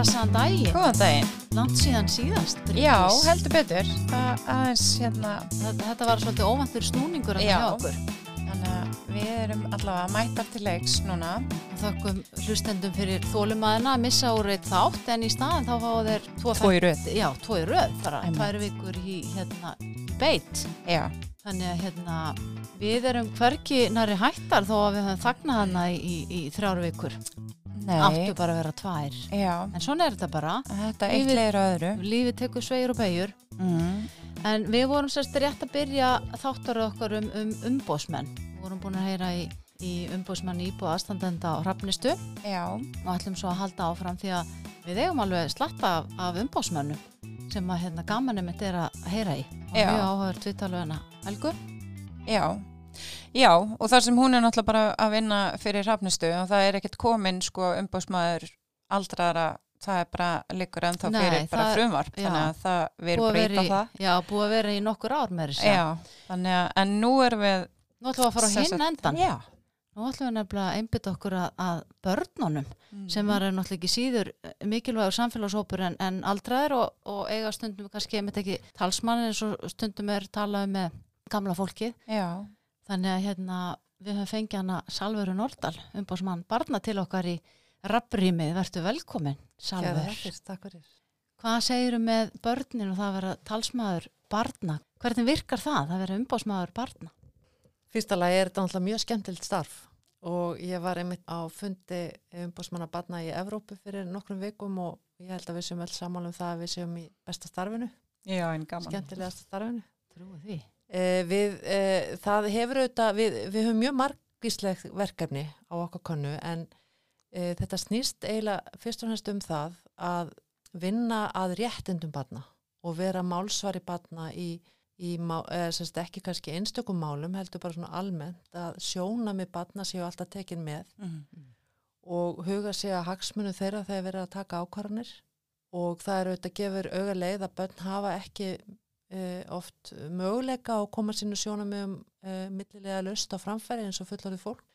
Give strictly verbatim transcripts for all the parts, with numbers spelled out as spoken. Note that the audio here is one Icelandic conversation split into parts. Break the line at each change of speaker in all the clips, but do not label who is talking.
Blessaðan daginn.
Góðan daginn.
Langt síðan síðast.
Já, heldur betur. Það aðeins hérna...
Þetta, þetta var svolítið óvæntur snúningur að hjá okkur.
Þannig að við erum allavega mættar til leiks núna.
Og þökkum hlustendum fyrir þolinmæðina að missa úr eitt þátt, en í staðinn þá fáu þeir tvo,
tvo í röð.
Já, tvo í röð. Bara tvær vikur í hérna beit.
Já.
Þannig að hérna við erum hvergi nærri hættar þó að við höfum þagnað hana í, í, í þrjár vikur.
Nei.
Áttu bara að vera tvær.
Já.
En svona er þetta bara.
Þetta eitt leiðir á öðru.
Lífið tekur sveigir og beigjur.
Mm.
En við vorum sérst rétt að byrja þáttaröð okkar um, um umbóðsmenn. Við vorum búin að heyra í, í umbóðsmann íbúð aðstandenda á Hrafnistu.
Já.
Og ætlum svo að halda áfram því að við eigum alveg slatta af, af umbóðsmönnum sem að hérna gamanum mitt er að heyra í. Og
Já.
mjög áhugaður tvittalögina Helgu.
Já. Já, og þar sem hún er náttúrulega bara að vinna fyrir Hrafnistu og það er ekkert komin sko umbóðsmaður aldraðra, það er bara liggur ennþá
Nei,
fyrir bara
það-
frumvarp,
já.
þannig að það við
Búið
erum
að vera
breyta
í-
það.
Já, búið að vera í nokkur ár með þess að.
Já, þannig að, en nú erum við...
Nú ætlum við að fara á
sem
hinn
sagt-
endan.
Já.
Nú ætlum við nefnilega að einbytta okkur að, að börnunum
Mm.
sem var náttúrulega ekki síður mikilvægur samfélagshópur en, en aldraðir og, og eiga stundum kannski einmitt ekki talsmann eins og stundum er talað með gamla fólkið.
Já.
Þannig að hérna við höfum fengið hana Salveru Nordal, umbóðsmann barna til okkar í Rafrýmið. Vertu velkomin, Salver.
Kæra, takk fyrir.
Hvað segiru með börnin og það að vera talsmaður barna? Hvernig virkar það að vera umbóðsmaður barna?
Fyrsta lagi er þetta náttúrulega mjög skemmtilegt starf og ég var einmitt á fundi umbóðsmanna barna í Evrópu fyrir nokkrum vikum og ég held að við séum öll sammála um það að við séum í besta starfinu,
Já, en gaman.
skemmtilegasta starfinu.
Trúi því.
Eh, við, eh, það hefur auðvitað, við, við höfum mjög margvísleg verkefni á okkar könnu en eh, þetta snýst eiginlega fyrst og fremst um það að vinna að réttindum barna og vera málsvari barna í í má, eða sérst ekki kannski einstökum málum, heldur bara svona almennt að sjóna með barna séu alltaf tekin með
Mm.
og huga sig að hagsmunu þeirra þegar verið að taka ákvarðanir og það er auðvitað gefur auga leið að börn hafa ekki uh, oft möguleika að koma sínu sjónarmiðum uh, millilega laust á framfæri eins og fullorðið fólk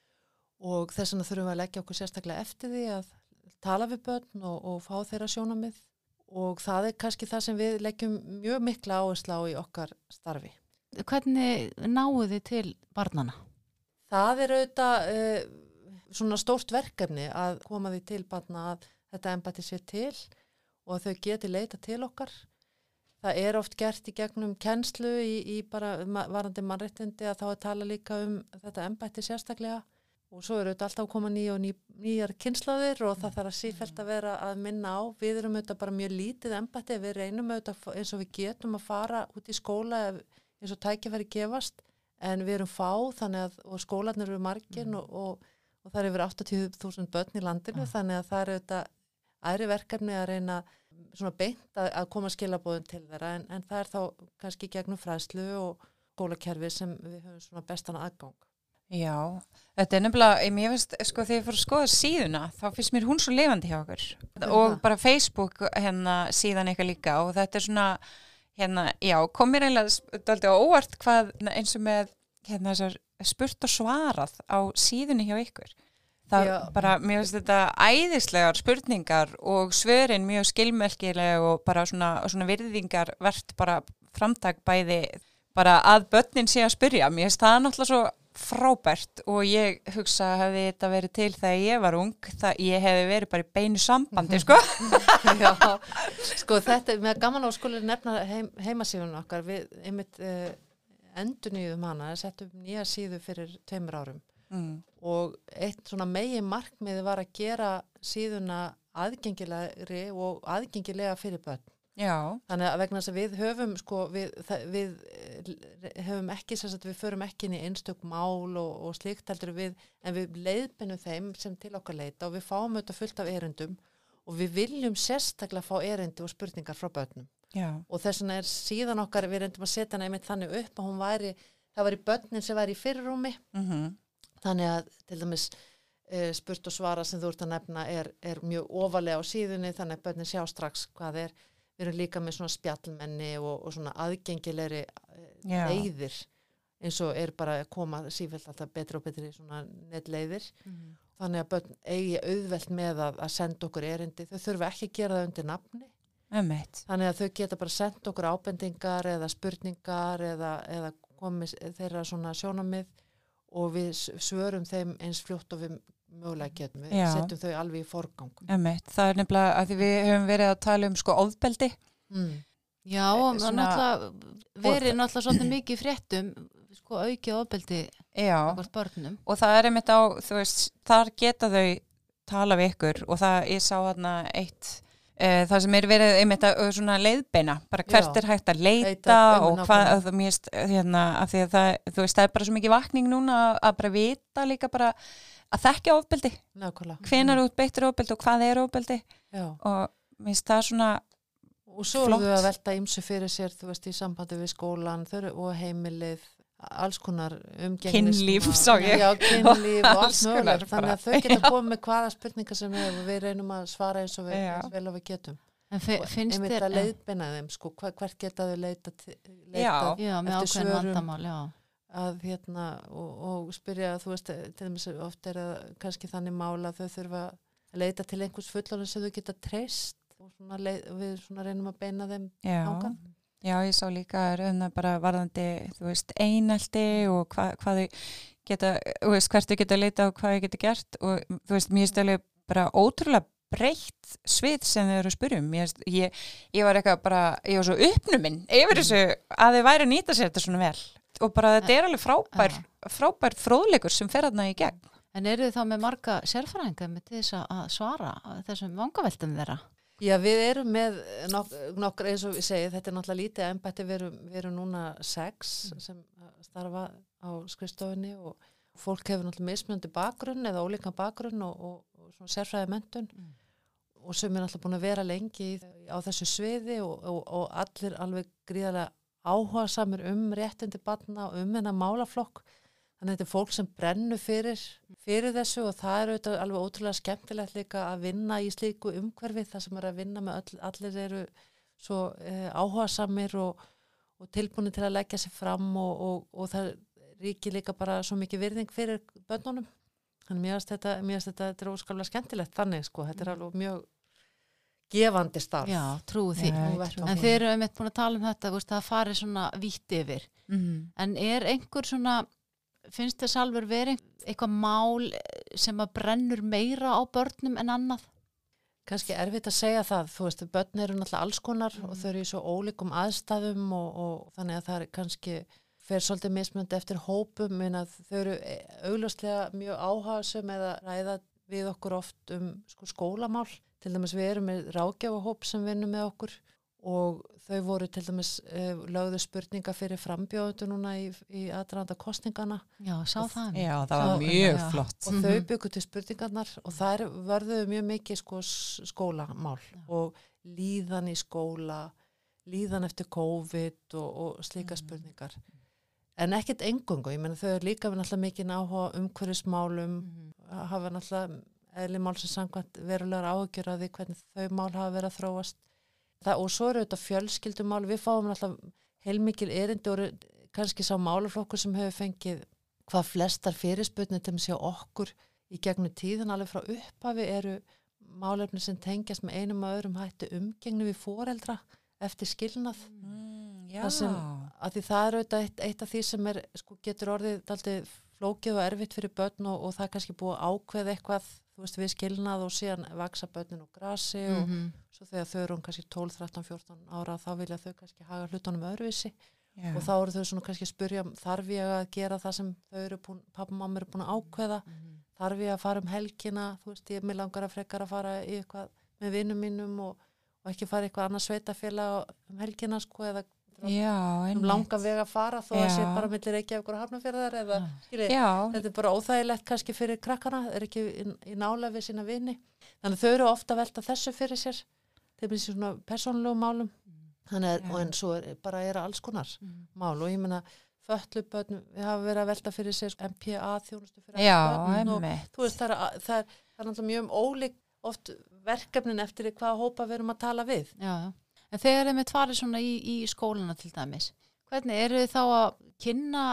og þess vegna þurfum við að leggja okkur sérstaklega eftir því að tala við börn og, og fá þeirra sjónarmið og það er kannski það sem við leggjum mjög mikla áherslu á í okkar starfi.
Hvernig náu þið til barnana?
Það er auðvitað uh, svona stórt verkefni að koma því til barna að þetta embætti sé til og að þau geti leita til okkar. Það er oft gert í gegnum kennslu í, í bara varandi mannréttindi að þá að tala líka um þetta embætti sérstaklega og svo eru auðvitað alltaf að koma ný og ný, nýjar kynslaðir og það þarf að sífellt að vera að minna á. Við erum auðvitað bara mjög lítið embætti, við reynum auðvitað eins og við getum að fara út í skóla eins og tækifæri gefast en við erum fá þannig að og skólarnir eru margir mm. og, og, og það er yfir áttatíu þúsund börn í landinu mm. þannig að það er auðvitað æri verkefni að reyna svona beint að, að koma skilabóðum til þeirra en, en það er þá kannski gegnum fræðslu og skólakerfi sem við höfum svona bestan aðgang.
Já, þetta er nefnilega, mér finnst, sko, þegar ég fór að skoða síðuna, þá finnst mér hún svo lifandi hjá okkur. Og bara Facebook hérna síðan eitthvað líka og þetta er svona, hérna, já, kom mér eiginlega dálítið á óvart hvað eins og með, hérna, þessar spurt og svarað á síðunni hjá ykkur. Það
Já.
bara, mér finnst þetta æðislegar spurningar og svörin mjög skilmerkileg og bara svona, svona virðingar vert bara framtak bæði bara að börnin sé að spyrja. Mér finnst það náttúrulega svo frábært og ég hugsa hefði þetta verið til þegar ég var ung, það ég hefði verið bara í beinu sambandi, sko.
Já, sko þetta, með gaman á skólir nefna heim, heimasíðun okkar, við einmitt uh, endurnýjum hana, settum nýja síðu fyrir tveimur árum
Mm.
og eitt svona megin markmiði var að gera síðuna aðgengilegri og aðgengilega fyrir börn.
Já.
Þannig að vegna þess að við höfum sko, við, það, við höfum ekki, sem sagt, við förum ekki inn í einstök mál og, og slíkt heldur við, en við leiðbeinum þeim sem til okkar leita og við fáum auðvitað fullt af erindum og við viljum sérstaklega fá erindi og spurningar frá börnum.
Já.
Og þess vegna er síðan okkar, við reyndum að setja hana einmitt þannig upp að hún væri, það væri börnin sem væri í fyrirrúmi,
Mhm.
þannig að til dæmis uh, spurt og svara sem þú ert að nefna er, er mjög ofalega á síðunni, þannig að börnin sjá strax hvað er. Við erum líka með svona spjallmenni og, og svona aðgengilegri
Já.
leiðir eins og er bara að koma sífellt alltaf betri og betri svona netleiðir.
Mm.
þannig að börn eigi auðvelt með að, að senda okkur erindi, þau þurfa ekki að gera það undir nafni.
Emmeit.
Þannig að þau geta bara sendt okkur ábendingar eða spurningar eða, eða komið þeirra svona sjónamið og við svörum þeim eins fljótt og við mögulega getum. Við
Já.
setjum þau alveg í forgang.
Emmeit. Það er nefnilega að því við höfum verið að tala um sko ofbeldi.
Mm.
Já, og
Svona-
náttúrulega verið náttúrulega svolítið mikið í fréttum sko aukið ofbeldi
Já.
okkur börnum.
Og það er einmitt á, þú veist, þar geta þau tala við ykkur og það, ég sá þarna eitt, uh, það sem er verið einmitt að uh, svona leiðbeina, bara hvert
Já.
er hægt að leita
Leita, um,
og hvað,
nákvæmlega.
að það mérst, hérna, af því að það, þú veist, það er bara svo mikið vakning núna að, að bara vita líka bara að þekkja ofbeldi,
Nákvæmlega.
hvenær út beittur ofbeldi og hvað er ofbeldi
Já.
og mérst það svona,
Og svo
Flott.
eru þau að velta ýmsu fyrir sér, þú veist, í sambandi við skólan þau eru, og heimilið, alls konar umgengnis.
Kynlíf, sá ég.
Já, kynlíf og allt
Alls konar
mögulegt. Þannig
bara.
að þau geta komið með hvaða spurningar sem er og við reynum að svara eins og við,
Já.
eins vel og við getum.
En fi-
Og
finnst
einmitt
þér...
að leiðbeina þeim, sko, hva- hvert geta þau leita, leita
Já.
Já, með
eftir
ákveðin
svörum.
vandamál, já.
að hérna og, og spyrja, þú veist, til dæmis oft er það kannski þannig mála að þau þurfa að leita til einhvers fullorðin sem þau geta treyst og svona leið, við svona reynum að beina þeim
já.
þangað.
Já, ég sá líka rauna bara varðandi, þú veist, einelti og hva, hvað þau geta, þú veist, hvert þau geta leita og hvað þau geta gert og þú veist, mér stæli bara ótrúlega breytt svið sem þau eru að spyrja um. Ég, ég, ég var eitthvað bara, ég var svo uppnuminn yfir þessu að þau væri að nýta sér þetta svona vel og bara þetta er alveg frábær, frábær fróðleikur sem fer þarna í gegn.
En eru þið þá með marga sérfræðinga með til þess að svara þessum vangaveltum þeirra?
Já, við erum með nok nokkur, eins og við segið, þetta er náttúrulega lítið embætti, við erum, við erum núna sex sem starfa á skrifstofunni og fólk hefur náttúrulega mismunandi bakgrunn eða ólíkan bakgrunn og, og, og svona sérfræði menntun
Mm.
og sem er náttúrulega búin að vera lengi í, á þessu sviði og, og, og allir alveg gríðarlega áhugasamir um réttindi barna og um hennar málaflokk. Þannig að þetta er fólk sem brennur fyrir, fyrir þessu og það er auðvitað alveg ótrúlega skemmtilegt líka að vinna í slíku umhverfi þar sem er að vinna með öll, allir eru svo eh, áhugasamir og, og tilbúin til að leggja sig fram og, og, og það ríkir líka bara svo mikið virðing fyrir börnunum. Þannig mér finnst þetta, mér finnst þetta, þetta er óskaplega skemmtilegt þannig sko, þetta er alveg mjög gefandi starf.
Já, trúi því.
Já, ég
Og
trúi
En
því.
þið eru einmitt búin að tala um þetta, veist, það farið svona vítt yfir.
Mm.
En er einhver svona, finnst þess alveg verið eitthvað mál sem að brennur meira á börnum en annað?
Kannski erfitt að segja það, þú veist, börn eru náttúrulega alls konar og þau eru í svo ólíkum aðstæðum og, og þannig að það er kannski fer svolítið mismunandi eftir hópum en að þau eru augljóslega mjög áhugasum eða ræða við okkur oft um sko, skólamál. Til dæmis við erum með ráðgjafahóp sem vinnum með okkur og þau voru til dæmis uh, lögðu spurninga fyrir frambjóðundu núna í, í aðdraganda kostningana
Já, sá það.
Já, það var
Svo-
mjög
já.
flott.
og
Mhm.
þau byggu til spurningarnar og það verðuðu mjög mikið sko, s- skólamál og líðan í skóla, líðan eftir COVID og, og slíka spurningar. En ekkert engungu, ég meina þau eru líka við náttúrulega mikið áhuga umhverfismálum,
Mhm.
hafa náttúrulega eðli mál sem samkvæmt verulegar áhugjur að því hvernig þau mál hafa verið að þróast. Það, og svo eru þetta fjölskyldumál, við fáum náttúrulega heilmikil erindi og eru kannski sá málaflokkur sem hefur fengið hvað flestar fyrirspurnir til að sjá okkur í gegnum tíðan alveg frá upphafi eru málefni sem tengjast með einum og öðrum hætti umgengni við foreldra eftir skilnað.
Mm, já.
Það sem- Af því það er auðvitað eitt, eitt af því sem er, sko, getur orðið dálítið flókið og erfitt fyrir börn og, og það er kannski búið að ákveða eitthvað, þú veist, við skilnað og síðan vaksa börnin úr grasi og
Mhm.
svo þegar þau eru um kannski tólf, þrettán, fjórtán ára þá vilja þau kannski haga hlutunum öðruvísi
Já.
og þá eru þau svona kannski að spyrja þarf ég að gera það sem þau eru búin, pappa og mamma eru búin að ákveða,
Mhm.
þarf ég að fara um helgina, þú veist, ég er mér langar að frekar að fara í eitthvað með vinnum mínum og, og ekki fara í eitthvað annað sveitafélag um helgina, sko, eða
Já,
um
einmitt.
langa veg að fara þó að
Já.
sé bara millir Reykjavíkur og Hafnarfjarðar eða, skilji,
Já,
þetta er bara óþægilegt kannski fyrir krakkana, er ekki í, í nálega við sína vini. Þannig að þau eru ofta að velta þessu fyrir sér, þeim er svona persónulegu málum. Þannig að,
Já.
og en svo er, bara er alls konar
Mhm.
mál og ég meina fötlubörn, við hafa verið að velta fyrir sér M P A þjónustu fyrir
já,
öll börn og
einmitt.
þú veist, það er, það er, það er náttúrulega mjög um ólík oft verkefnin eftir því hvaða hópa við erum að tala við.
Já, já. En þegar þeim er farið svona í, í skólana til dæmis, hvernig eru þið þá að kynna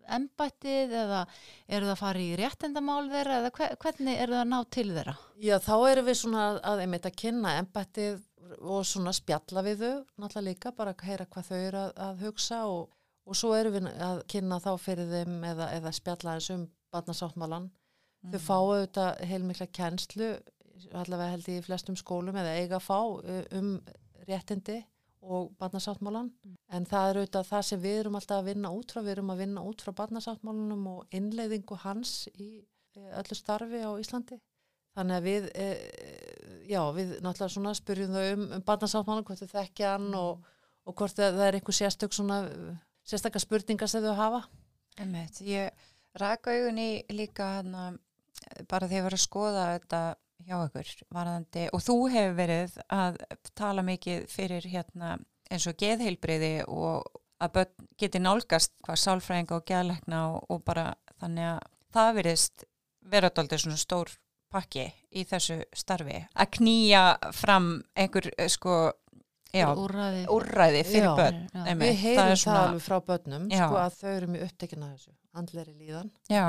embættið eða eru það að fara í réttindamál þeirra eða hve- hvernig eru það að ná til þeirra?
Já, þá erum við svona að einmitt að kynna embættið og svona spjalla við þau, náttúrulega líka, bara að heyra hvað þau eru að, að hugsa og, og svo erum við að kynna þá fyrir þeim eða, eða spjalla eins um barnasáttmálan. Mm. Þau fá auðvitað heilmikla kennslu, allavega held ég í flestum skólum eða eiga að fá um réttindi og barnasáttmálan. Mm. En það er auðvitað það sem við erum alltaf að vinna út frá, við erum að vinna út frá barnasáttmálanum og innleiðingu hans í öllu starfi á Íslandi. Þannig að við, e, já, við náttúrulega svona spyrjum þau um, um barnasáttmálan, hvort þau þekkja hann og, og hvort það er einhver sérstök svona, sérstakar spurningar sem þau hafa.
Einmitt, ég ræk augun í líka hana, bara þegar ég var að skoða þetta hjá ykkur varðandi, og þú hefur verið að tala mikið fyrir hérna eins og geðheilbrigði og að börn geti nálgast hvað sálfræðinga og geðlækna og, og bara þannig að það virðist vera dálítið svona stór pakki í þessu starfi að knýja fram einhver sko já,
úrræði.
úrræði fyrir
Já,
börn.
já.
Einmitt,
Við heyrum það,
svona,
alveg frá börnum,
Já.
sko að þau eru mjög upptekin af þessu, andlegri líðan
já,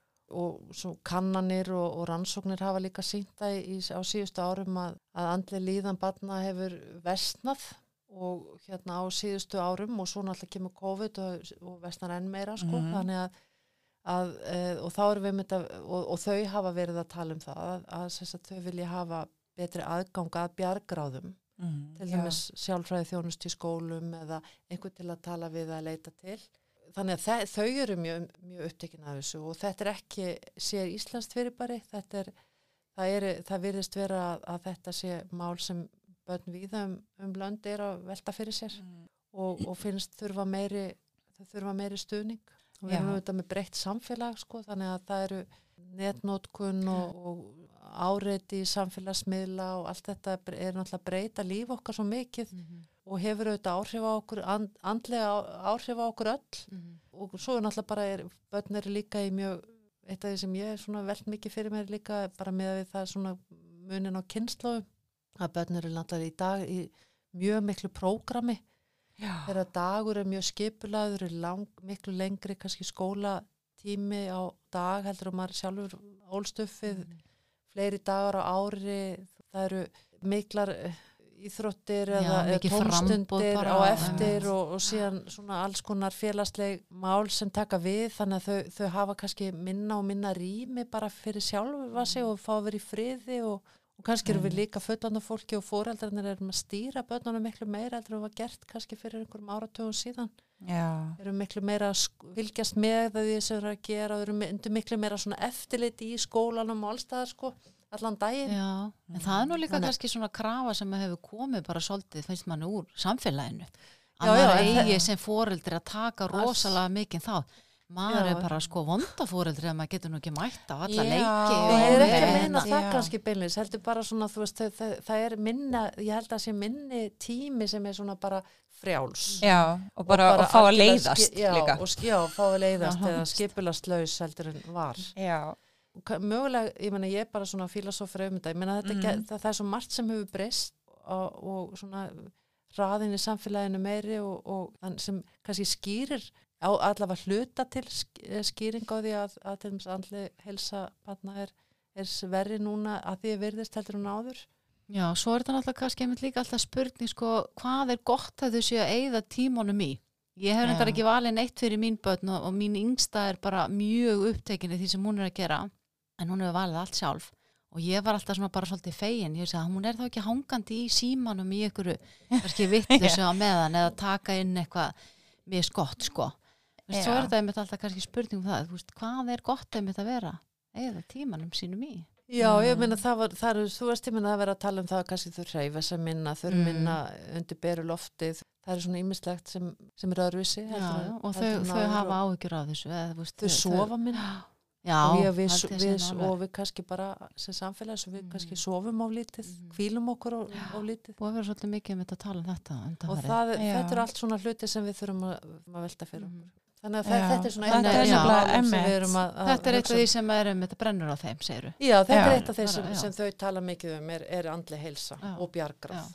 og svo kannanir og, og rannsóknir hafa líka sýnt það í, á síðustu árum að, að andleg líðan barna hefur versnað og hérna á síðustu árum og svo náttúrulega kemur COVID og, og versnar enn meira sko,
Mhm.
þannig að, að e, og þá erum við með þetta og, og þau hafa verið að tala um það að, að, að þau vilja hafa betri aðgang að bjargráðum
mm,
til dæmis sjálfræði þjónustu í skólum eða einhver til að tala við að leita til. Þannig að þe- þau eru mjög, mjög upptekin af þessu og þetta er ekki sér íslenskt fyrirbæri, þetta er, það, er, það virðist vera að, að þetta sé mál sem börn víða um, um lönd er að velta fyrir sér
mm.
og, og finnst þurfa meiri, það þurfa meiri stuðning. Og við
Já.
erum auðvitað með breytt samfélag sko, þannig að það eru netnótkun og, og áreiti í samfélagsmiðla og allt þetta er náttúrulega að breyta líf okkar svo mikið
Mhm.
og hefur auðvitað áhrif á okkur, and, andlega á- áhrif á okkur öll
Mhm.
og svo er náttúrulega bara, er, börn eru líka í mjög, eitt af því sem ég er svona velt mikið fyrir mér líka, bara með við það svona munin á kynslóðum, að börn eru náttúrulega í dag í mjög miklu prógrami,
Já.
þegar dagur er mjög skipulaður, er lang, miklu lengri kannski skólatími á dag heldur og maður sjálfur ólstuffið, fleiri dagar á ári, það eru miklar eh, íþróttir
Já,
eða eða
mikið framboð
tómstundir
bara,
á
já.
eftir og, og síðan svona alls konar félagsleg mál sem taka við, þannig að þau, þau hafa kannski minna og minna rými bara fyrir sjálfa sig og fá að vera í friði og, og kannski eru við líka fullanda fólki og foreldrarnir erum að stýra börnunum miklu meira heldur en var gert kannski fyrir einhverjum áratugum síðan.
Já.
Eru miklu meira að sk- fylgjast með því sem eru að gera og eru mi- miklu meira svona eftirliti í skólanum og allstaðar sko, allan daginn.
Já, en það er nú líka
Þannig-
kannski svona krafa sem hefur komið bara svolítið, finnst manni úr samfélaginu. Að
Já, já,
maður
en
eigi
það-
sem foreldri að taka rosalega mikið þá. Maður
Já.
er bara sko vonda foreldri að maður getur nú ekki mætt á alla
Já.
leiki.
Ég
og
er ekki að
með-
meina það
Já.
kannski beinleis, heldur bara svona, þú veist, það, það, það er minna, ég held að sé minni tími sem er svona bara frjáls.
Já, og bara, og fá að
algjörlega
leiðast
ski- já,
líka.
Og, sk- já, fá að leiðast
Aha.
eða skipulastlaus heldur en var.
Já.
Og ka- mögulega, ég meina, ég er bara svona filosófur um þetta, ég meina, þetta,
Mhm.
mm. það, það er svo margt sem hefur breyst og, og svona hraðin í samfélaginu meiri og, og þann sem kannski skýrir á allavega hluta til sk- eh, skýring á því að, að til dæmis andleg heilsa barna er, er verri núna að því er virðist heldur en áður.
Já, svo er þetta náttúrulega kannski einmitt líka alltaf spurning sko, hvað er gott að þau séu að eyða tímanum í? Ég hef reyndar
Já.
ekki valið neitt fyrir mín börn og, og mín yngsta er bara mjög upptekin í því sem hún er að gera, en hún hefur valið allt sjálf. Og ég var alltaf svona bara svolítið fegin, ég sagði að hún er þá ekki hangandi í símanum í einhverju, kannski vittleysu á meðan eða taka inn eitthvað mjög skott, sko. Vist, svo
Já.
er þetta einmitt alltaf kannski spurning um það, þú veist, hvað er gott einmitt að vera eða tímanum sínum í?
Já, ég
Mm.
meina það var, það er, þú veist, ég meina að vera að tala um það að kannski þau hreyfa sem minna, þau eru
Mm.
minna undir beru loftið, það er svona ýmislegt sem, sem er öðruvísi.
Já,
heldur en-
já, og þau,
heldur en
þau
áður
hafa
og
áhyggjur af þessu. Eða, þú veist,
Þau sofa minna.
Já,
og, ég, við,
held ég
við,
sé nú alveg.
og við kannski bara sem samfélag svo við
Mm.
kannski sofum á lítið,
Mhm.
hvílum okkur á, á lítið
Búið að vera svolítið mikið um þetta að tala um þetta
og
undanfarið.
það,
Já.
þetta eru allt svona hluti sem við þurfum að, að velta fyrir
Mhm.
okkur. Þannig að
Já.
það, þetta er svona
Þetta
eitt af
er
þessum
nefnilega
málum sem við
einmitt.
erum að, að
Þetta er eitt
hugsa
af
um.
því sem er um þetta brennur á þeim, segiru.
Já, þetta
Já.
er eitt af þeir sem,
Bara, já.
sem þau tala mikið um er, er andleg heilsa
Já.
og bjargráð.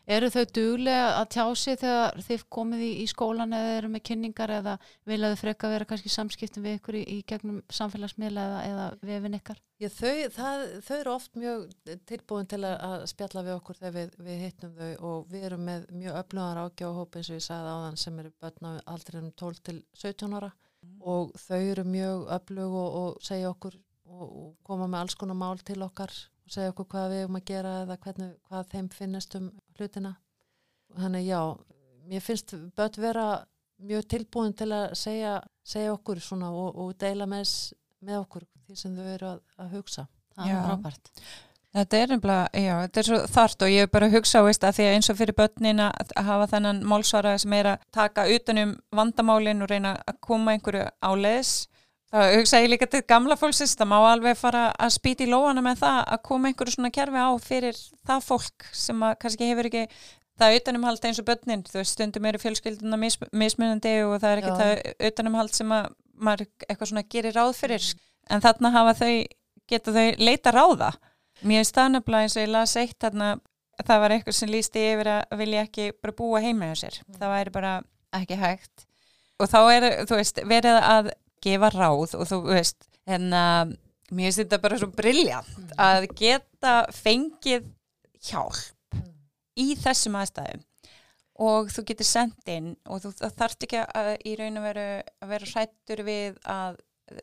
Eru þau duglega að tjá sig þegar þið komið í, í skólan eða eru með kynningar eða vilja þau freka vera kannski samskiptum við ykkur í, í gegnum samfélagsmiðla eða, eða vefin ykkar?
Já, þau, það, þau eru oft mjög tilbúin til að, að spjalla við okkur þegar við, við hittum þau og við erum með mjög öflugan ráðgjafahóp eins og ég sagði áðan sem eru börn á aldrinum tólf til sautján ára mm. og þau eru mjög öflug og, og segja okkur og, og koma með alls konar mál til okkar og segja okkur hvað við erum að gera eða hvernig, hvað þeim finnast um hlutina. Þannig já, mér finnst börn vera mjög tilbúin til að segja, segja okkur svona og, og deila með, með okkur því sem þau eru að, að hugsa.
Það er frábært.
Þetta er nefnilega, já, þetta er svo þarft og ég er bara að hugsa, veist, að því að eins og fyrir börnin að hafa þennan málsvara sem er að taka utanum vandamálin og reyna að koma einhverju áleiðis. Það hugsa ég líka til gamla fólksins, það má alveg fara að spýta í lóana með það að koma einhverju svona kerfi á fyrir það fólk sem að kannski hefur ekki það utanumhald eins og börnin, þú veist stundum eru fjölskylduna mis, mismunandi og það er ekki Já. það utanumhald sem að maður eitthvað svona gerir ráð fyrir, en þarna hafa þau, geta þau leita ráða. Mér er staðnafla eins og ég las eitt þarna, það var eitthvað sem lýsti yfir að vilja ekki bara búa heima hjá sér, mm. það væri bara ekki hægt og þá er, þú veist, verið að gefa ráð og þú veist, en að mér finnst þetta bara svo brilljant mm. að geta fengið hjálp mm. í þessum aðstæðum og þú getur sendt inn og þú þarft ekki að í raun og veru að vera hrættur við að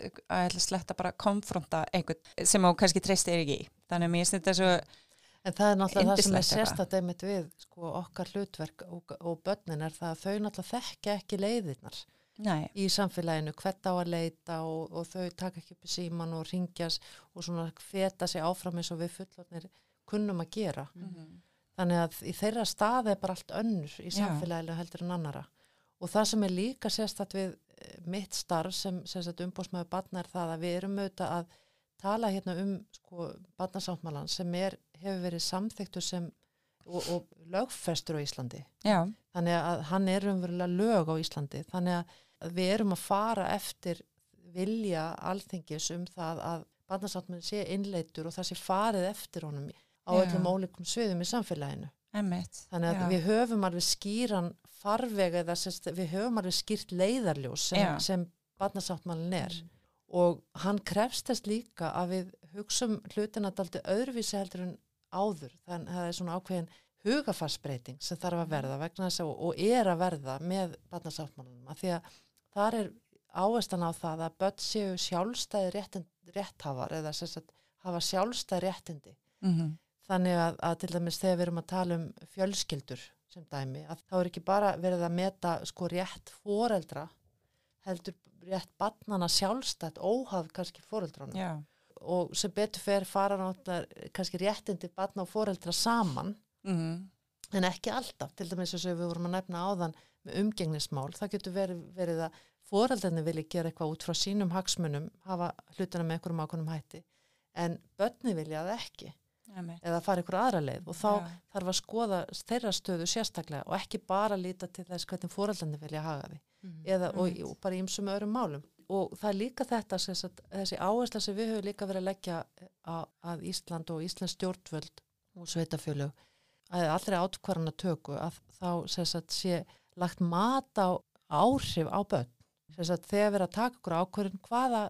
að sletta bara konfronta einhvern sem á kannski treystir ekki í. Þannig að mér finnst þetta svo
En það er náttúrulega það sem er sérstætt einmitt við sko, okkar hlutverk og, og börnin er það að þau náttúrulega þekka ekki leiðirnar
Nei.
í samfélaginu, hvert á að leita og, og þau taka ekki upp í síman og ringjast og svona feta sig áfram eins og við fullorðnir kunnum að gera. Mm-hmm. Þannig að í þeirra staði er bara allt önnur í samfélaginu heldur en annara. Og það sem er líka sérstætt við mitt starf sem, sem umbóðsmaður barna er það að við erum auðvitað að tala hérna um sko, barnasáttmálan sem er, hefur verið samþyktur sem og, og lögfestur á Íslandi.
Já.
Þannig að hann er umverulega lög á Íslandi. Þannig að við erum að fara eftir vilja alþingis um það að barnasáttmálinn sé innleitur og það sé farið eftir honum á Já. öllum ólíkum sviðum í samfélaginu.
Emmett.
Þannig að Já. við höfum alveg skýran farveg eða sérst, við höfum alveg skýrt leiðarljós sem, sem barnasáttmálinn er. Mm. Og hann krefst þess líka að við hugsum hlutina dálítið öðruvísi heldur en áður. Þannig að það er svona ákveðin hugafarsbreyting sem þarf að verða vegna þess að og er að verða með barnasáttmálanum. Af því að þar er áherslan á það að börn séu sjálfstæði réttind, rétthafar eða sérst hafa sjálfstæði réttindi.
Mm-hmm.
Þannig að, að til dæmis þegar við erum að tala um fjölskyldur sem dæmi, að þá er ekki bara verið að meta sko rétt foreldra heldur rétt barnana sjálfstætt óhaf kannski foreldrunum.
Já.
Og sem betur fer fara náttúrulega kannski réttindi barna og foreldra saman
mm-hmm.
en ekki alltaf, til dæmis eins og við vorum að nefna áðan með umgengnismál, það getur verið, verið að foreldrarnir vilja gera eitthvað út frá sínum hagsmunum, hafa hlutina með einhverjum ákveðnum hætti, en börni vilja það ekki
Amen.
eða fara einhver aðra leið og þá
Já.
þarf að skoða þeirra stöðu sérstaklega og ekki bara líta til þess hvernig foreldrarnir vilja haga því mm. eða, og, og bara í ýmsum öðrum málum. Og það er líka þetta, sagt, þessi áhersla sem við höfum líka verið að leggja að, að Ísland og Íslands stjórnvöld og sveitafélög að allri átkvarðana töku að þá sagt, sé lagt mat á áhrif á börn. Sagt, þegar við erum að taka okkur ákvörðun, hvaða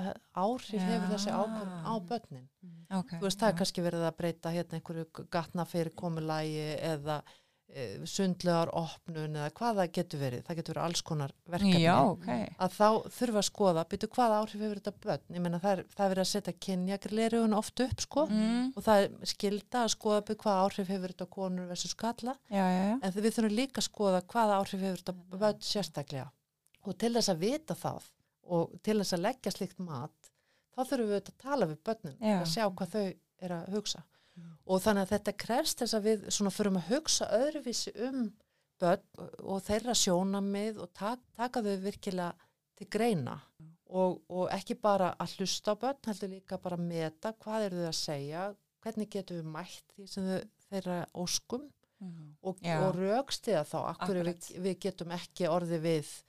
áhrif ja. hefur þessi ákvörðun á börnin?
Okay,
þú veist, það er kannski verið að breyta hérna einhverju gatna fyrir komulagi eða e, sundlegar opnun eða hvað það getur verið. Það getur verið alls konar verkefni.
Já, okay.
Að þá þurfa að skoða, byrju hvaða áhrif hefur þetta börn? Ég meina það er, það er verið að setja kynjagleraugun oft upp, sko,
mm.
og það er skylda að skoða byrju hvaða áhrif hefur þetta konur versus kalla.
Já, já, já.
En við þurfum líka að skoða hvaða áhrif hefur þetta börn sérstaklega. Og til þess að vita það og til þess að leggja slíkt mat, þá þurfum við að tala við börnin
Já.
að sjá hvað þau er að hugsa. Mm. Og þannig að þetta krefst þess að við svona förum að hugsa öðruvísi um börn og þeirra sjónamið og taka, taka þau virkilega til greina. Mm. Og, og ekki bara að hlusta á börn, heldur líka bara að meta hvað eru þau að segja, hvernig getum við mætt því sem þau, þeirra óskum mm. og, og rökstiða þá, akkur við, við getum ekki orði við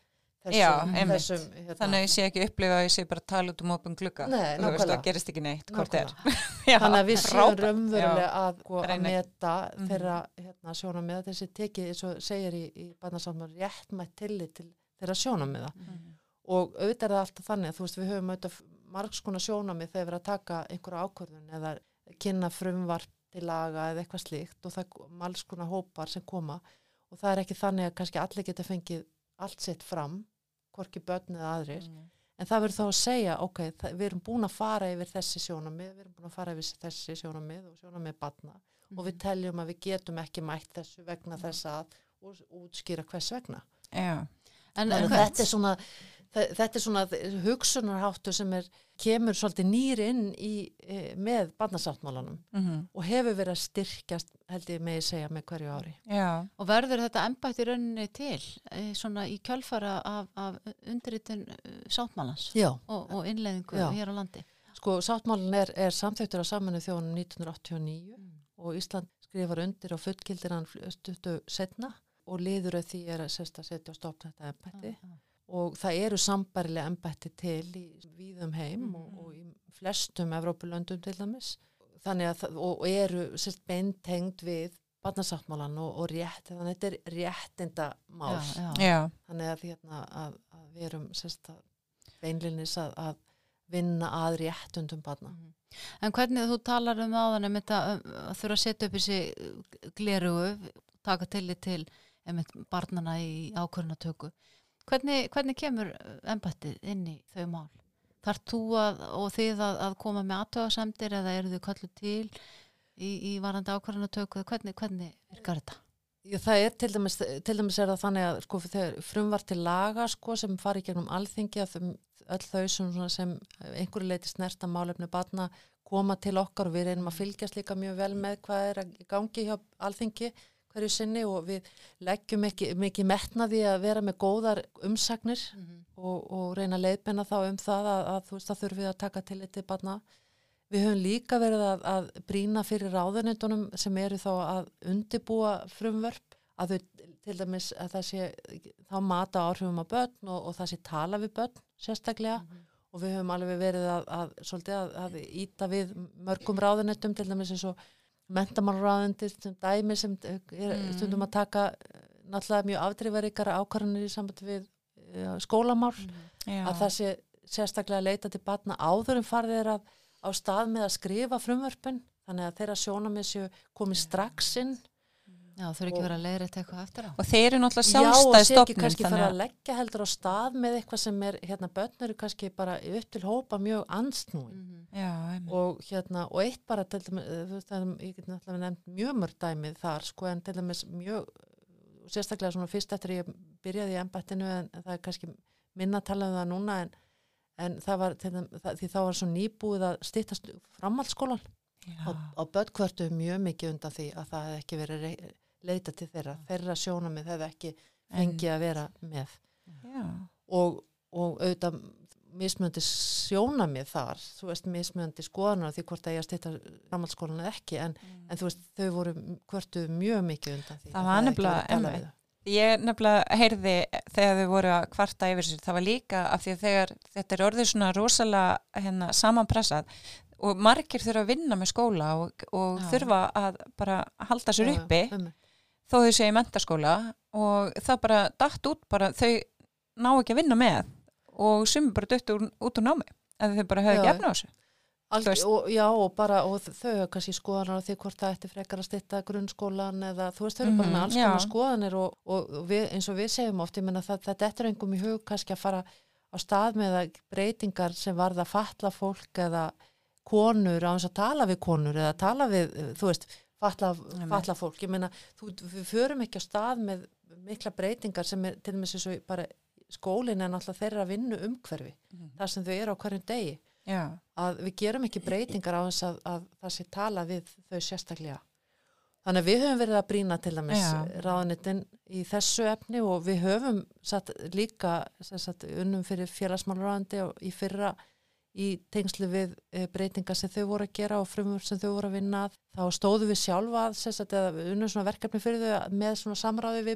þessum,
Já, einmitt.
þessum hérna,
Þannig að ég sé ekki upplifa að ég sé bara að tala út um opin glugga.
Nei,
Þú veist,
nákvæmlega.
það gerist ekki neitt, hvort er.
Nákvæmlega. Þannig að við séum
frábært.
raunverulega
Já.
að, sko, að
Reyna-
meta
Mhm.
þeirra hérna, sjónarmiða, þessi tekið, eins og segir í, í barnasáttmála, réttmætt tillit til þeirra sjónarmiða.
Mhm.
Og auðvitað er það alltaf þannig að þú veist, við höfum auðvitað margs konar sjónarmið þegar við erum að taka einhverja ákvörðun eða kynna frumvarp til laga eða eitthvað slíkt og það er alls konar hópar sem koma og það er ekki þannig að kannski allir geta fengið allt sitt fram, hvorki börn eða aðrir.
Mhm.
En það verður þá að segja, ok, það, við erum búin að fara yfir þessi sjónarmið, við erum búin að fara yfir þessi sjónarmið og sjónarmið barna og við teljum að við getum ekki mætt þessu vegna þess að og útskýra hvers vegna.
Já.
En,
Þannig
en
að
hvað-
þetta er svona, þe- þetta er svona hugsunarháttu sem er, kemur svolítið nýr inn í, e, með barnasáttmálanum
Mhm.
og hefur verið að styrkjast, held ég megi segja, með hverju ári.
Já.
Og verður þetta embætti rauninni til eh, svona í kjölfara af, af undirritun eh, sáttmálans
Já.
og, og innleiðingu
Já.
hér á landi?
Sko, sáttmálin er, er samþyktur á Sameinuðu þjóðunum nítján hundruð áttatíu og níu
Mm.
og Ísland skrifar undir og fullgildir hann stuttu setna og liður að því er að, sérst, að setja á stofn þetta embætti.
Já, já.
Og það eru sambærilega embætti til í víðum heim
Mhm.
og, og í flestum Evrópulöndum til dæmis. Þannig að það, og, og eru sérst beintengt við barnasáttmálan og, og rétt, þannig að þetta er réttinda mál.
Já, já.
Já.
Þannig að, hérna, að, að við erum sérst að beinlinis að, að vinna að réttundum barna.
Mhm. En hvernig þú talar um áðan um þetta um, að þurfa að setja upp þessi glerugu, taka tillit til einmitt barnana í ákvörðunatöku. Hvernig, hvernig kemur embættið inn í þau mál? Þarf þú að, og þið að, að koma með athugasemdir eða eru þið kallu til í, í varandi ákvörðunatöku? Hvernig, hvernig virkar þetta?
Já, það er til dæmis, til dæmis er það þannig að sko, þegar frumvarp til laga sko, sem fari gegnum alþingi að þau, öll þau sem, svona, sem einhverju leiti snerta málefni barna koma til okkar og við reynum að fylgjast líka mjög vel með hvað er að gangi hjá alþingi hverju sinni og við leggjum ekki, mikið metnaði að vera með góðar umsagnir
Mm -hmm.
og, og reyna að leiðbeina þá um það að, að þú veist að þurfum við að taka tillit til barna. Við höfum líka verið að, að brýna fyrir ráðuneytunum sem eru þá að undibúa frumvörp að þau til dæmis að það sé þá mata áhrifum á börn og, og það sé tala við börn sérstaklega
Mm -hmm.
og við höfum alveg verið að, að svolítið að, að íta við mörgum ráðuneytum til dæmis eins og menntamálráðuneytir sem dæmi sem er
Mm.
stundum að taka náttúrulega mjög afdrifaríkara ákvarðanir í sambandi við uh, skólamál
Já.
að það sé sérstaklega að leita til barna áður en farið er að á stað með að skrifa frumvörpin þannig að þeirra sjónarmið séu komið strax inn
Já, þau eru ekki
Og-
verið að leiðrétta eitthvað eftir á.
Og þeir eru náttúrulega
já og
sjálfstæð
sé ekki
stofnun.
kannski
þannig
fara
að-
að leggja heldur á stað með eitthvað sem er, hérna börn eru kannski bara upp til hópa mjög andsnúin
Mm -hmm.
Já, einmitt.
og hérna, og eitt bara til dæmis, þú veist það, ég get náttúrulega nefnt mjög mörg dæmið þar, sko, en til dæmis mjög, sérstaklega svona fyrst eftir ég byrjaði í embættinu en, en það er kannski minna að tala um það núna en, en það var, til dæmis, það, því þá var svo nýbúið að styttast framhaldsskólan
Já.
og, og börn kvörtu mjög mikið undan því að það hefði ekki verið rey- leita til þeirra, þeirra sjónamið hefði ekki fengið að vera með
Já.
og, og auðvitað mismunandi sjónamið þar, þú veist, mismunandi skoðanar því hvort það ég að stýta framhaldsskólan eða ekki, en, en þú veist, þau voru hvörtu mjög mikið undan því.
Það
að
var
hefði ekki
nefnilega
verið talað
einmitt.
við þau.
Ég nefnilega heyrði þegar þau voru að kvarta yfir sér, það var líka af því að þegar þetta er orðið svona rosalega hérna, samanpressað og margir þurfa að vinna með skóla og, og
Já.
þurfa að bara halda sér
Já,
uppi
einmitt.
þó þau séu í menntaskóla og það bara datt út bara, þau ná ekki að vinna með og sumi bara dutt úr, út úr námi eða þau bara höfðu ekki
Já.
efna á þessu.
Alg,
Þú veist-
og, já, og bara, og þau hafa kannski skoðanar á því hvort það ætti frekar að stytta grunnskólan eða, þú veist, þau eru bara
Mhm,
með alls
já.
konar skoðanir og, og, og við, eins og við segjum oft, ég menna það, þetta er engum í hug kannski að fara á stað með að breytingar sem varða fatla fólk eða konur á þess að tala við konur eða tala við, þú veist, fatla,
Einmitt.
fatla fólk. Ég meina, þú, við förum ekki á stað með mikla breytingar sem er til dæmis eins og bara skólinn er náttúrulega þeirra vinnu umhverfi,
Mhm.
þar sem þau eru á hverjum degi
Já.
að við gerum ekki breytingar á þess að, að það sé tala við þau sérstaklega. Þannig að við höfum verið að brýna til dæmis
Já.
ráðunitin í þessu efni og við höfum satt líka satt, unnum fyrir félagsmálaráðandi og í fyrra í tengslu við e, breytingar sem þau voru að gera og frumur sem þau voru að vinna að. Þá stóðu við sjálfa að, satt, eða við unnum svona verkefni fyrir þau með svona samráði við börn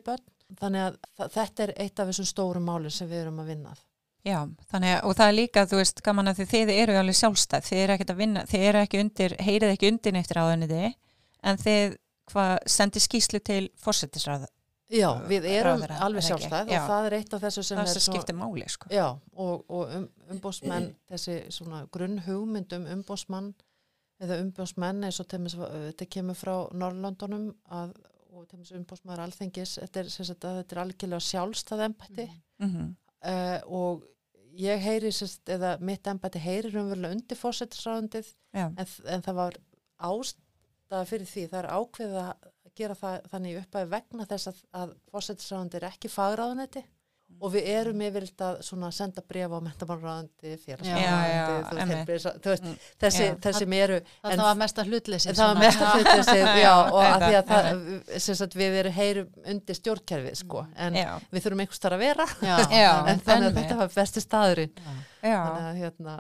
þannig að þa- þetta er eitt af þessum stóru málum sem við erum að vinna að.
Já, þannig að, og það er líka, þú veist, gaman að þið, þið eru alveg sjálfstæð, þið eru ekkert að vinna, þið eru ekki undir, heyrið ekki undir eftir ráðunniði, en þið hvað sendir skýslu til forsætisráða.
Já, við erum
ráðherra,
alveg
er það ekki?
sjálfstæð
Já.
og það er eitt af þessu sem
Það
er
sem skiptir máli, sko.
Já, og, og um, umbósmenn, þessi svona grunnhugmynd um umbósmann eða umbósmenn eins og tæmis, þetta kemur frá Norrlöndunum að, og tæmis umbósmaður alþengis, þetta er, sem sagt, að þetta er algjörlega sjálfstæð embætti
Mm -hmm.
uh, og ég heyri, sérst, eða mitt embætti heyri raunverulega undir forsætisráðundið en, en það var ástæða fyrir því, það er ákveðið að gera það þannig uppæði vegna þess að, að forsætisráðundið er ekki fagráðuneyti mm. og við erum yfirleitt að svona senda bréf á menntamálráðuneyti, félagsmálaráðuneyti, þú veist, mm. þessi, þessi meru.
Það, það var mesta hlutleysi.
Það var mesta hlutleysi, já, og að því að það, sem sagt, við erum heyrum undir stjórnkerfið, sko, en já. Við þurfum einhvers þar að vera,
já,
en þannig að þetta var besti staðurinn.
Já.
Þannig að, hérna,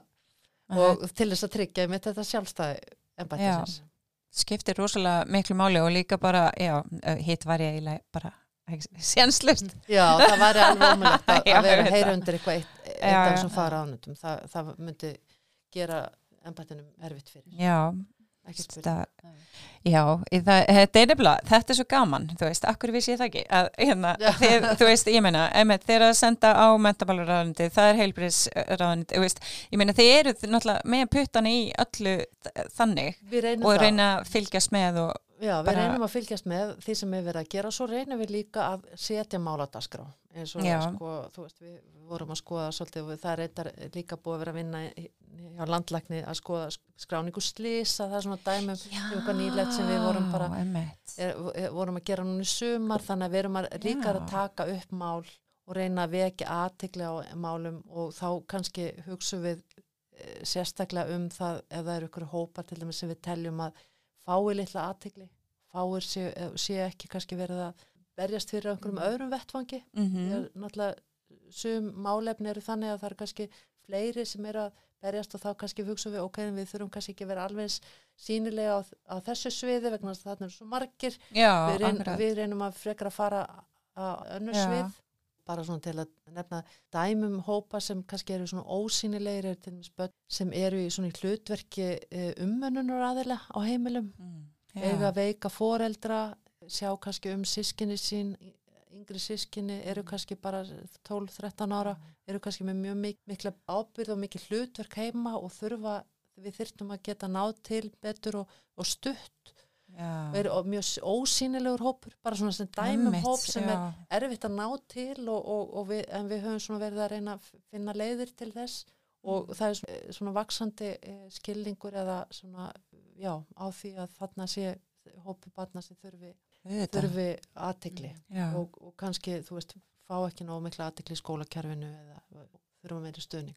og til þess að tryggja með þetta sjálfstæði embættisins.
Skiptir rosalega miklu máli og líka bara, já, hitt var ég eiginlega bara sénslust.
Já, það væri alveg ómulegt að, að vera heyra undir eitthvað eitt, eitt af þessum faraánundum. Það, það myndi gera embættinum erfitt fyrir.
Já,
ekki
það, já, það, þetta er nefnilega, þetta er svo gaman, þú veist, akkur vissi ég það ekki, að hérna, þið, þú veist, ég meina, einmitt, þeir að senda á menntamálaráðuneytið, það er heilbrigðisráðuneytið, þú veist, ég meina, þeir eru náttúrulega með puttana í öllu þannig og
það.
reyna að fylgjast með og
Já, við
bara...
reynum að fylgjast með því sem við verðum að gera og svo reynum við líka að setja máladagskrá eins og sko, þú veist, við vorum að skoða svolítið og það er reyndar líka búið að vera að vinna hjá landlækni að skoða skráningu slysa, það er svona dæmum eitthvað nýlegt sem við vorum bara er, vorum að gera núna í sumar þannig að við erum að líka að taka upp mál og reyna að vekja athygli á málum og þá kannski hugsu við e, sérstaklega um það ef það eru ykkur hópar til dæmis sem við teljum að fái litla athygli, fáir sé, sé ekki kannski verið að berjast fyrir einhverjum öðrum vettvangi.
Mm-hmm.
Náttúrulega sum málefni eru þannig að það eru kannski fleiri sem eru að berjast og þá kannski hugsa við, ok, við þurfum kannski ekki að vera alveg sýnilega á, á þessu sviði vegna þess að það er svo margir.
Já,
við, reyn, við reynum að frekar að fara á önnur
Já.
svið, bara svona til að nefna dæmum hópa sem kannski eru svona ósýnilegir er til dæmis börn sem eru í svona í hlutverki umönnunar aðila á heimilum,
mm.
eiga veika foreldra, sjá kannski um sískinni sín, yngri sískinni eru kannski bara tólf til þrettán ára, eru kannski með mjög mik mikla ábyrgð og mikil hlutverk heima og þurfa, við þyrftum að geta náð til betur og, og stutt og eru mjög ósýnilegur hópur, bara svona sem dæmum Einmitt, hóp sem já. Er erfitt að ná til og, og, og við, en við höfum svona verið að reyna að finna leiðir til þess og það er svona, svona vaksandi skilningur eða svona, já, á því að þarna sé hópu barna sem þurfi þurfi athygli og, og kannski, þú veist, fá ekki nóg mikla athygli í skólakerfinu eða þurfa meiri stuðning.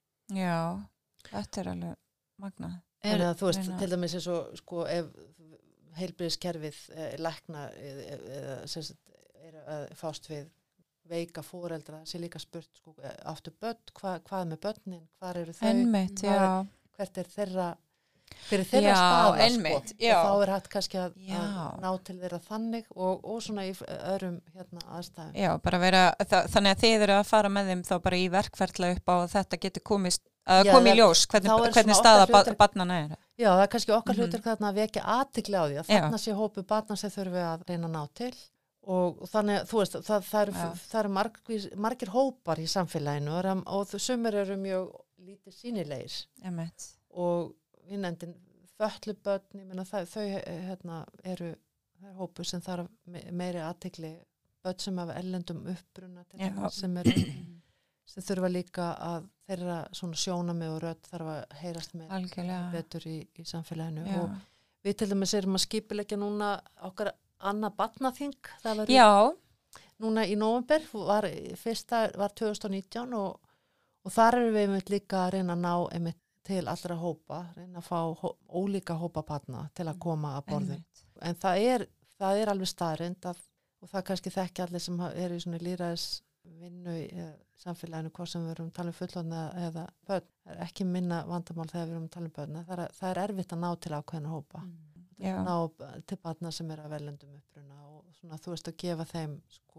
Já, þetta er alveg magnað.
Þannig að þú veist, til dæmis eins og sko, ef heilbrigðiskerfið eh, lækna eða eh, er að fást við veika foreldra, sé líka spurt sko, áttu börn, hva, hvað með börnin, hvar eru þau,
Einmitt,
hvar, hvert er þeirra fyrir þeirra já, staða
einmitt,
sko, og þá er hægt kannski að, að ná til þeirra þannig og, og svona í öðrum hérna, aðstæðum.
Já, bara vera, þannig að þið eru að fara með þeim þá bara í verkferðla upp á að þetta getur komist, að komi í ljós hvernig, hvernig staða hlutur, barnana er. Já,
það er kannski okkar hlutur mm-hmm. þarna að vekja athygli á því að þarna sé hópu barna sem þurfi að reyna að ná til og, og þannig, þú veist, það, það eru, það eru margir, margir hópar í samfélaginu og, og sumir eru mjög lítið sýnilegir
Emmeit.
Og vinnendin fötlubörn, ég meina það, þau hérna, eru, það er hópu sem þarf meiri athygli, börn sem hafa erlendum uppbruna til það sem eru sem þurfa líka að þeirra svona sjónami og rödd þarf að heyrast með
Algjörlega.
Betur í, í samfélaginu
Já.
Og við til dæmis erum að skipuleggja núna okkar annað barnaþing, það var
Já.
núna í nóvember, var, fyrsta var tvö þúsund og nítján og, og þar erum við einmitt líka að reyna að ná einmitt til allra hópa, reyna að fá hó, ólíka hópa barna til að koma að borði. Einmitt. En það er, það er alveg staðreynd að, og það kannski þekki allir sem eru í svona lýðræðis vinnu í samfélaginu, hvað sem við erum að tala um fullorðna eða börn, það er ekki minna vandamál þegar við erum að tala um börn, það er, það er erfitt að ná til ákveðna hópa, mm. ná til barna sem er að velendum uppruna og svona þú veist að gefa þeim sko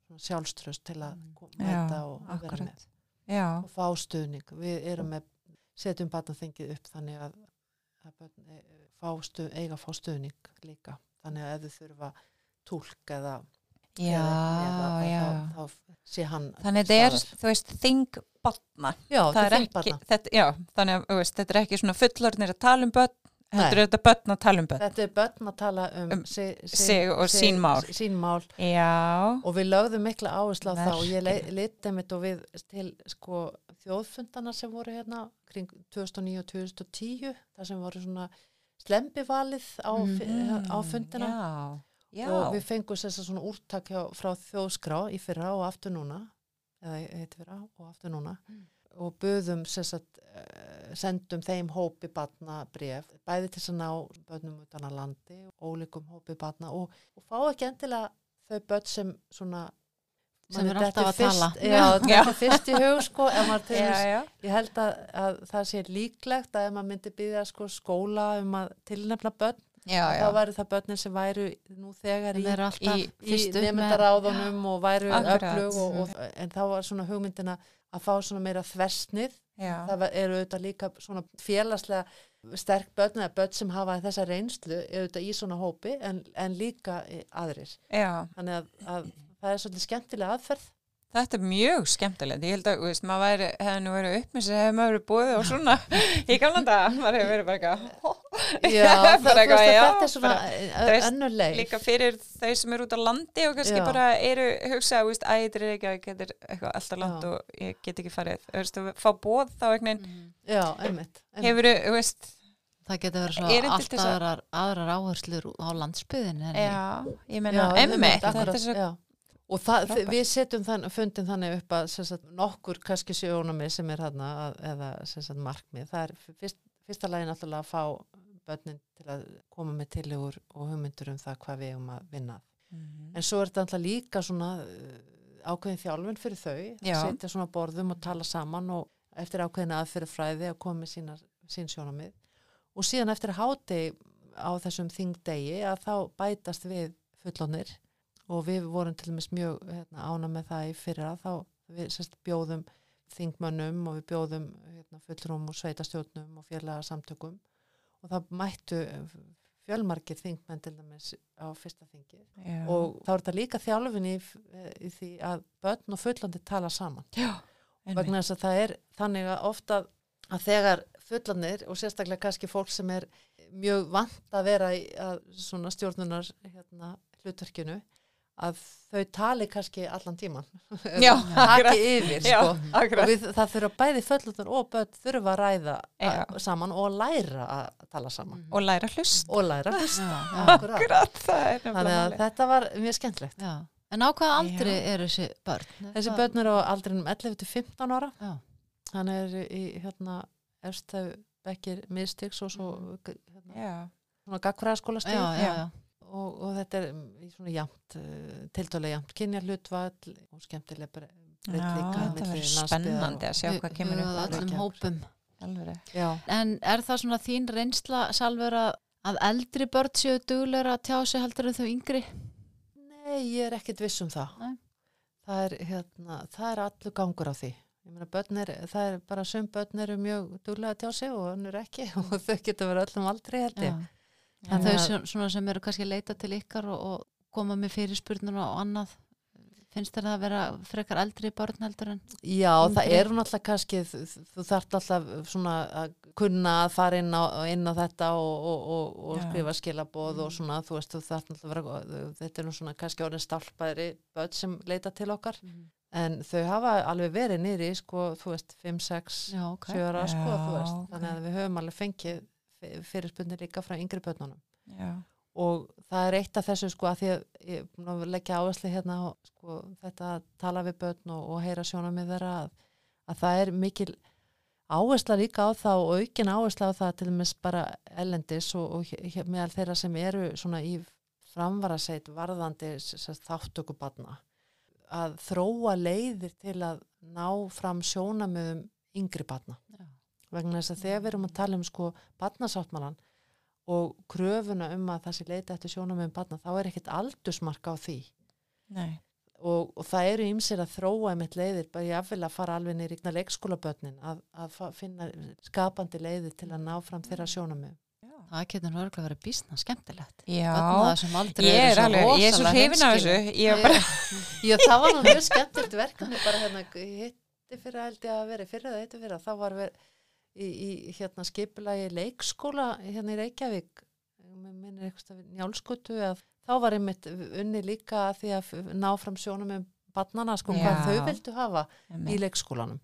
sjálfströst til að
Já,
mæta og, og vera
akkurat.
með
Já,
og fá stuðning. Við erum með, setjum barnaþingið upp þannig að, að börn e, fá stu, eiga að fá stuðning líka. Þannig að ef þau þurfa túlk eða
já,
eða,
já.
þá, þá sé hann
Þannig þetta er, þú veist, þing batna.
Já,
Það er ekki, þetta, já, þannig að, þú veist, þetta er ekki svona fullorðnir að tala um börn, heldur þetta börn að tala um börn.
Þetta er börn að tala um,
Um
sig,
sig og sín mál.
sín mál.
Já,
Og við lögðum mikla áherslu á það og ég
Verkið.
liti mitt og við til sko þjóðfundana sem voru hérna kring tvö þúsund og níu og tvö þúsund og tíu, þar sem voru svona slembivalið á,
Mm,
á fundina
já, já.
og við fengum þess að svona úrtak hjá, frá þjóðskrá í fyrra og aftur núna eða heitir fyrra og aftur núna
Mm.
og buðum þess að uh, sendum þeim hópi barna bréf, bæði til þess að ná börnum utan að landi, ólíkum hópi barna og, og fá ekki endilega þau börn sem svona
Sem
manni
er alltaf
dettur
að tala.
fyrst, já, þetta er fyrst í hug sko, ef maður til
Já,
þess,
já.
ég held að, að það sé líklegt að ef maður myndi byggja sko skóla um að tilnefna börn,
Já, já.
þá væri það börnin sem væru nú þegar í,
Það er alltaf
í-
í
fyrst upp með
nefndaráðunum og væru
Akkurat.
öflug og, og, en þá var svona hugmyndina að fá svona meira þversnið,
Já,
það var- eru auðvitað líka svona félagslega sterk börn eða börn sem hafa þessa reynslu auðvitað í svona hópi en, en líka eh, aðrir,
já.
þannig að, að það er svolítið skemmtilega aðferð.
Þetta er mjög skemmtilegt. Ég held að, þú veist, maður væri, hefði nú verið upp með sig, hefði maður verið búið og svona í gamla daga, maður hefur verið bara eitthvað,
Já, það, þú
Bara
veist að
eitthvað, já,
þetta er svona
þú veist,
önnur leið.
líka fyrir þau sem eru út á landi og kannski
Já.
bara eru hugsa, þú veist, æ, þetta er ekki að þetta er eitthvað alltaf land
Já.
og ég get ekki farið. Þú veist, þú fá bóð þá einhvern veginn,
Já, einmitt. einmitt.
hefur þú veist,
Það getur verið svo
Erindi
allt
til þess að-
aðrar, aðrar áherslur á landsbyðinu.
já, ég
Já,
meina,
einmitt,
emmitt,
akkurat,
þetta er svo,
já. Og það,
frábært.
við setjum þann, fundin þannig upp að sem sagt, nokkur kannski sjónamið sem er hérna eða sem sagt, markmið. Það er fyrst, fyrsta lagi náttúrulega að fá börnin til að koma með tillögur og hugmyndur um það hvað við um að vinna.
Mhm.
En svo er þetta alltaf líka svona uh, ákveðin þjálfun fyrir þau,
Já.
að setja svona á borðum og tala saman og eftir ákveðin aðfyrir fræði að koma með sínar, sín sjónamið. Og síðan eftir háti á þessum þingdegi að þá bætast við fullonir og við vorum til dæmis mjög hérna, ána með það í fyrra þá við sérst, bjóðum þingmönnum og við bjóðum hérna, fullrúm og sveitastjórnum og félagasamtökum og það mættu fjölmargir þingmenn til dæmis á fyrsta þingi
Já.
og þá er þetta líka þjálfin í, í því að börn og fullandi tala saman
Já,
vegna þess að það er þannig að ofta að þegar fullanir og sérstaklega kannski fólk sem er mjög vant að vera í að svona stjórnunar hérna, hlutverkinu að þau tali kannski allan tíman
Já,
taki
akkurat.
yfir
Já,
sko. og
akkurat.
við, það þurfa bæði fullanir og börn þurfa að ræða
Já.
að, saman og læra að tala saman
Og læra hlust.
og læra að hlusta.
Já, já.
Akkurat.
Akkurat, það er
Þannig
nefnilega
að
máli.
þetta var mjög skemmtlegt.
Já. En á hvaða aldri
Já.
eru þessi börn?
Þessi
Það-
börn eru á aldrinum ellefu til fimmtán ára.
Já.
Hann er í hérna efstu bekkir miðstigs og svo hérna,
Já,
svona gagfræðaskólastig
Já, já, já.
og, og þetta er í svona jæmt, uh, tiltölu jæmt kynja hlutvall og skemmtilega bre-
Já,
breytileika
þetta
milli
verður
landsbyggðar
spennandi
og-
að sjá hvað kemur
Mjög
upp á
öllum
Reykjavík.
hópum.
alvöru.
Já,
En er það svona þín reynsla Salvör að, að eldri börn séu duglegra að tjá sig heldur en þau yngri?
nei, ég er ekkit viss um það.
Nei.
Það er, hérna, það er allur gangur á því. Ég meina, börn er, það er bara sum börn eru mjög duglega að tjá sig og önnur ekki og þau getur verið öllum aldrei held ég.
Já. En
Þannig
þau
að-
sem- svona sem eru kannski að leita til ykkar og, og koma með fyrirspurnir og annað, finnst þér það að vera frekar eldri börn heldur en?
Já, það
Yngri.
eru náttúrulega kannski, þú, þú þarft alltaf svona að kunna að fara inn á, inn á þetta og, og, og, og
Já.
skrifa skilaboð og svona, þú veist, þú þarft náttúrulega að vera, þetta er nú svona kannski orðin stálpaðri börn sem leita til okkar, en þau hafa alveg verið niðri, sko, þú veist, fimm, sex,
Já, ok.
sjö ára, sko,
Já,
þú veist,
ok.
þannig að við höfum alveg fengið fyrirspunni líka frá yngri börnunum.
Já,
Og það er eitt af þessu sko að því að ég er búin að leggja áherslu hérna á sko, þetta að tala við börn og, og heyra sjónarmið þeirra að, að það er mikil áhersla líka á það og aukin áhersla á það til dæmis bara ellendis og, og hér, meðal þeirra sem eru svona í framvaraseit varðandi s- s- þáttöku barna að þróa leiðir til að ná fram sjónarmiðum yngri barna.
Já.
Vegna þess að þegar við erum að tala um sko barnasáttmálan og kröfuna um að það sé leita eftir sjónarmiðum barna, þá er ekkert aldursmark á því.
nei.
og, og það eru ýmsir að þróa einmitt leiðir, bara ég afvel að fara alveg niður í leikskólabörnin að, að fa- finna skapandi leiðir til að ná fram þeirra sjónarmið.
Það getur nú örugglega verið býsna skemmtilegt.
Já,
ég
ég er alveg, ég er svo hrifin af þessu. Ég er bara,
Já, það var nú mjög skemmtilegt verkefni bara hérna, ég hitti fyrir held ég að vera fyrir það, hitti fyrir að þá var við í, í hérna skipulagi leikskóla hérna í Reykjavík, mér minnir eitthvað Njálsgötu, að þá var einmitt unni líka að því að ná fram sjónarmið barnanna, sko,
Já.
hvað þau vildu hafa
Einmitt.
í leikskólanum.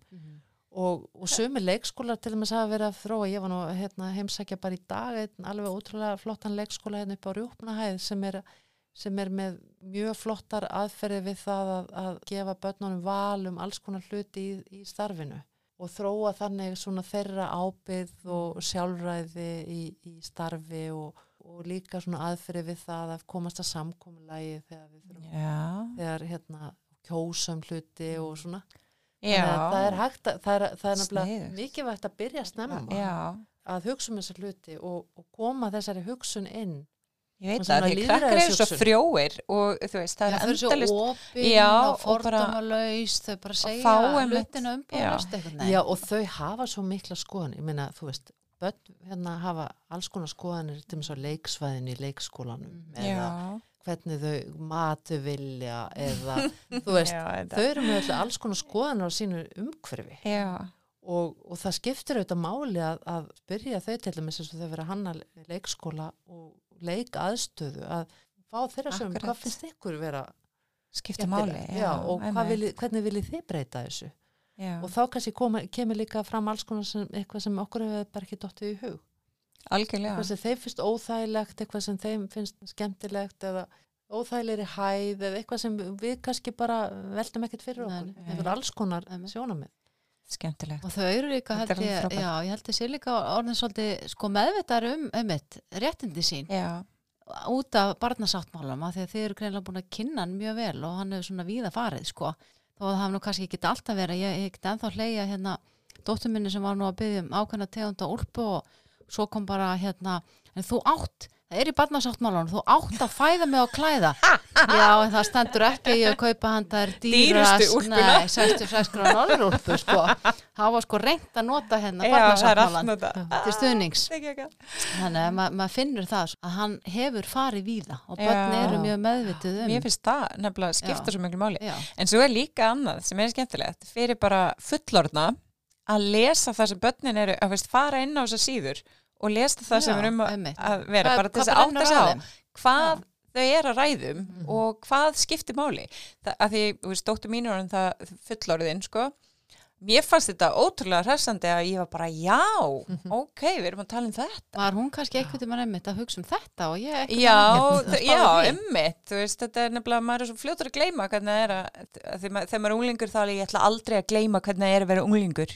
Og, og sumir leikskólar til þess að vera að þróa, ég var nú hérna, heimsækja bara í dag einn alveg ótrúlega flottan leikskóla hérna upp á Rjúpnahæð sem er, sem er með mjög flottar aðferði við það að, að gefa börnunum val um alls konar hluti í, í starfinu og þróa þannig svona þeirra ábyrgð og sjálfræði í, í starfi og, og líka svona aðferði við það að komast að samkomulagi þegar við þurfum,
já,
þegar hérna kjósum hluti og svona.
já,
Það er hægt að, það er, það er nefnilega
Sniðugt.
mikilvægt að byrja snemma
já.
að hugsa um þessar hluti og, og koma þessari hugsun inn.
Ég veit
Og
það,
svona
því krakkar eru svo
lýðræðishugsun.
frjóir og þú veist, það
Það
er
er svo
endalist
opinn
Já,
og
og bara-
fordómalaus, þau bara segja
fá einmitt-
hlutina umbúðast eitthvað.
Já, og þau hafa svo mikla skoðan. Ég meina, þú veist, börn hérna hafa alls konar skoðanir til þess að leiksvæðin í leikskólanum eða
Já,
hvernig þau matu vilja eða, þú veist,
já, þetta-
þau eru með öll alls konar skoðanir á sínu umhverfi.
já,
Og, og það skiptir auðvitað máli að, að byrja þau til dæmis eins og þau vera hanna leikskóla og leikaðstöðu að fá þeirra sem
Akkurat.
hvað finnst ykkur vera
skipta máli.
skemmtilegt? Já, og hvað
einmitt.
viljið, hvernig viljið þið breyta þessu?
Já,
Og þá kannski koma, kemur líka fram alls konar sem, eitthvað sem okkur hefur bara ekki dottið í hug.
algjörlega.
Eitthvað sem þeim finnst óþægilegt, eitthvað sem þeim finnst skemmtilegt eða óþægilegri hæð eða eitthvað sem við kannski bara veltum ekkert fyrir
Nei,
okkur.
nei.
Eitthvað alls konar
Einmitt.
sjónarmið.
Skemmtilegt.
Og þau eru líka,
Þetta
held
er alveg
ég,
frábært.
já, ég held ég sé líka orðin svolítið sko meðvitað um, einmitt, réttindi sín
Já,
út af barnasáttmálum af því að þið eru greinilega búin að kynna hann mjög vel og hann hefur svona víða farið, sko. Þó að það hafi nú kannski ekki alltaf verið, ég, ég get ennþá hleyja hérna dóttur minni sem var nú að biðja um ákveðna tegunda úlpu og svo kom bara hérna, en þú átt, það er í barnasáttmálunum, þú átt að fæða mig og klæða. Já, en það stendur ekki í að kaupa hann, það er dýrast,
Dýrustu úlpuna.
nei, sextíu og sex grána úlpu, sko. Það var sko reynt að nota hérna
já, það er allt
barnasáttmálan
nota.
til stuðnings.
Ekki, ekki.
Þannig að ma maður finnur það að hann hefur farið víða og
Já.
börn eru mjög meðvituð um.
Mér finnst það nefnilega skipta
Já.
svo miklu máli.
Já,
En svo er líka annað sem er skemmtilegt fyrir bara fullorðna að lesa það sem börnin eru, að veist, fara inn á þessar síður og lesa það sem
Já,
er um að,
einmitt.
að vera,
Hvað-
bara til
hvað
þess að
brennur
átta sig
á
á
þeim?
hvað þau eru að ræðum
Mhm.
og hvað skiptir máli. Það, að því, þú veist, dóttur mín er orðin það fullorðin, sko. Mér fannst þetta ótrúlega hressandi að ég var bara, já, ok, við erum að tala um þetta.
var hún kannski einhvern tímann einmitt að hugsa um þetta og ég ekki
Já,
að
þ-
spá
já,
í því.
emmitt, þú veist, þetta er nefnilega, maður er svo fljótur að gleyma hvernig það er að, að því ma- þegar maður er unglingur þá er ég ætla aldrei að gleyma hvernig það er að vera unglingur.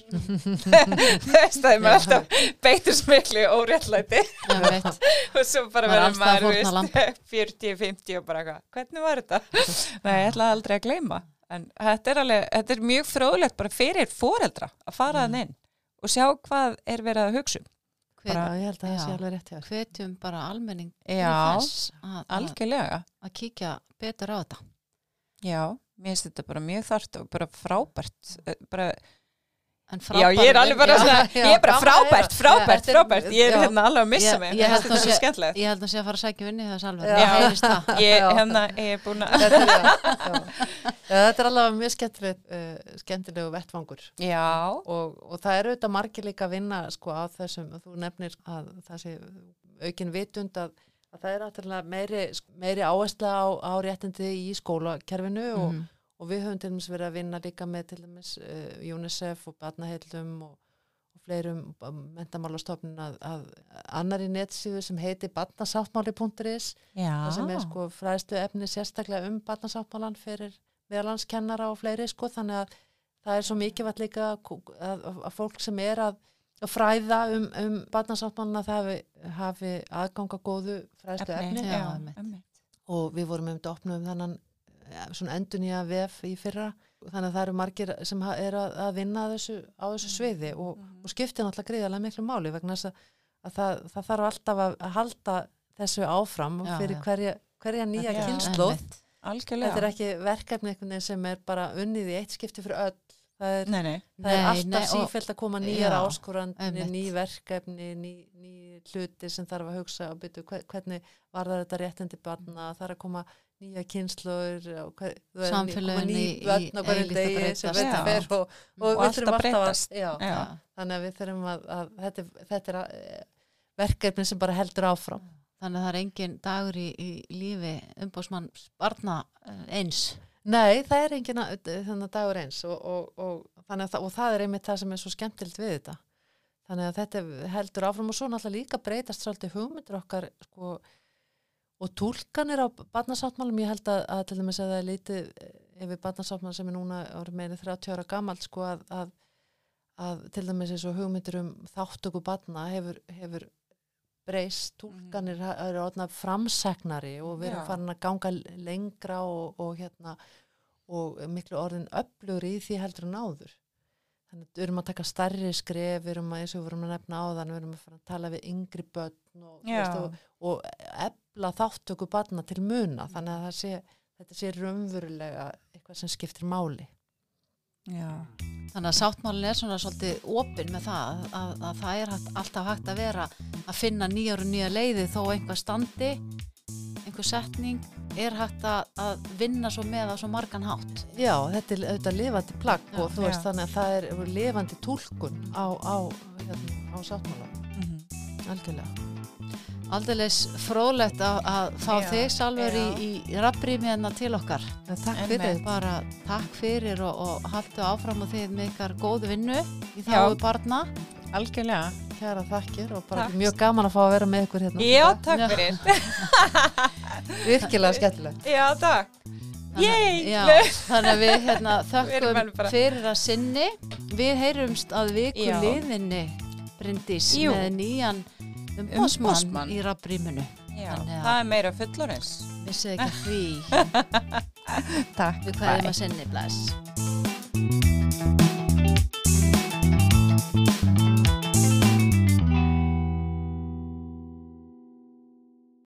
Þú veist, það er maður alltaf beitur smikli og óréttlæti
Einmitt.
og svo bara
Maður er
verður
alls staðar
maður,
fórnarlamb.
þú veist, fjörutíu, fimmtíu og bara eitthvað, hvernig var þetta? Nei, ég ætla aldrei að gleyma. En þetta er alveg, þetta er mjög fróðlegt bara fyrir foreldra að fara
Mm.
þann inn og sjá hvað er verið að hugsa um.
Hvet,
Já, ég held að það
Já.
sé alveg rétt hjá.
hvetjum bara almenning til
Já,
þess að, að,
algjörlega.
að kíkja betur á þetta.
Já, mér finnst þetta bara mjög þarft og bara frábært. eh, Bara,
En
já, ég er alveg bara
já,
svona,
já,
ég er bara
gaman að
frábært,
heyra.
frábært,
Já,
frábært. Ég er
já.
hérna alveg að missa
Ég-
mig.
ég
Mér
held
finnst þetta
að
svo
sé-
skemmtilegt.
Ég held að sé að fara að sækja vinni þess alveg.
Já.
Ég heyrist það.
Ég,
Já.
hérna, ég er búin að,
Þetta er, já, já. Já, þetta er alveg mjög skemmtilegu, uh, skemmtilegu vettvangur
já,
og, og það eru auðvitað margir líka að vinna sko á þessum, þú nefnir að það sé aukin vitund að, að það er náttúrulega meiri, meiri áhersla á, á réttindi í skólakerfinu og,
Mhm.
og við höfum til dæmis verið að vinna líka með til dæmis uh, UNICEF og barnaheillum og, og fleirum mentamálastofnun að, að annari netsíðu sem heiti barnasáttmáli punktur is
já.
það sem er sko fræðslu efni sérstaklega um barnasáttmálan fyrir meðallandskennara og fleiri sko þannig að það er svo mikilvægt líka að, að, að fólk sem er að, að fræða um, um barnasáttmálan að það hafi, hafi aðganga góðu fræðslu efni,
Já,
já,
einmitt.
einmitt.
og við vorum um þetta opnum þannig svona endurnýja vef í fyrra þannig að það eru margir sem ha- er að, að vinna að þessu, á þessu sviði og, og skiptir náttúrulega gríðarlega miklu máli vegna þess að, að það, það þarf alltaf að, að halda þessu áfram
Já,
fyrir
já.
hverja, hverja nýja
Já,
kynnslóð
Einmitt.
algjörlega.
Þetta er ekki verkefni einhvern veginn sem er bara unnið í eitt skipti fyrir öll. Það er,
Nei, nei.
það er
Nei,
alltaf
nei, og-
sífellt að koma nýjar
Já,
áskorandi,
einmitt.
ný verkefni, ný, ný hluti sem þarf að hugsa og byrja hvernig var það þetta réttindi barna, það er að koma nýja kynnslóður,
Samfélögin í- í
börn á hverjum
eilíft að
degi sem
breytast.
veit
Já.
að fer og, og,
Og
við
allt
þurfum
að
alltaf að,
breytast.
já,
Já.
þannig að við þurfum að, að þetta, er- þetta er að, verkefni sem bara heldur áfram.
Þannig að það er engin dagur í, í lífi umbóðsmann barna eh, eins.
Nei, það er engin að- þannig dagur eins og, og, og, þannig að það, og það er einmitt það sem er svo skemmtilegt við þetta. Þannig að þetta heldur áfram og svo náttúrulega líka breytast svolítið hugmyndir okkar sko, og túlkanir á barnasáttmálum. Ég held að, að til dæmis að það er lítið yfir barnasáttmálum sem er núna orðið meira þrjátíu ára gamalt sko, að, að, að til dæmis eins og hugmyndir um þáttöku barna hefur, hefur breyst, túlkanir mm. eru orðna framsegnari og við erum
Já.
farin að ganga lengra og, og hérna og miklu orðin öflugur í því heldur en áður. Þannig að við erum að taka stærri skref, við erum að, eins og við erum að nefna áðan, við erum að fara að tala við yngri börn og,
Já.
veist, og, og efla þáttöku barna til muna, þannig að það sé, þetta sé raunverulega eitthvað sem skiptir máli.
Já.
Þannig að sáttmálin er svona svolítið opinn með það að, að, að það er hægt, alltaf hægt að vera að finna nýjar og nýja leiði þó einhver standi, einhver setning er hægt að, að vinna svo með á svo margan hátt.
Já, þetta er auðvitað lifandi plagg og þú veist
Já.
þannig að það er lifandi túlkun á, á, hérna, á sáttmála,
Mm-hmm.
algjörlega.
Aldeilis fróðlegt að, að fá
Já,
þig Salvör í,
já.
í rafrými hérna til okkar.
Ja, takk
Einmitt.
fyrir.
Bara takk fyrir og, og haldu áfram og þið með ykkar góðu vinnu í
Já.
þáu barna.
Algjörlega.
Kæra þakkir og bara
Takk.
mjög gaman að fá að vera með ykkur hérna.
Já,
Þetta
takk
Já.
fyrir.
Virkilega skemmtilegt.
Já, takk.
Þannig-
Yay!
Já, þannig að við hérna,
Við erum
þökkum
alveg bara-
fyrir að sinni. Við heyrumst að viku
Já.
liðinni, Bryndís,
Jú.
með nýjan umbóðsmann
Umboðsmann.
í rafrýminu.
Já,
Þannig að-
það er meira fullorins.
Vissið ekki af því.
Takk.
Við kveðum að sinni, bless.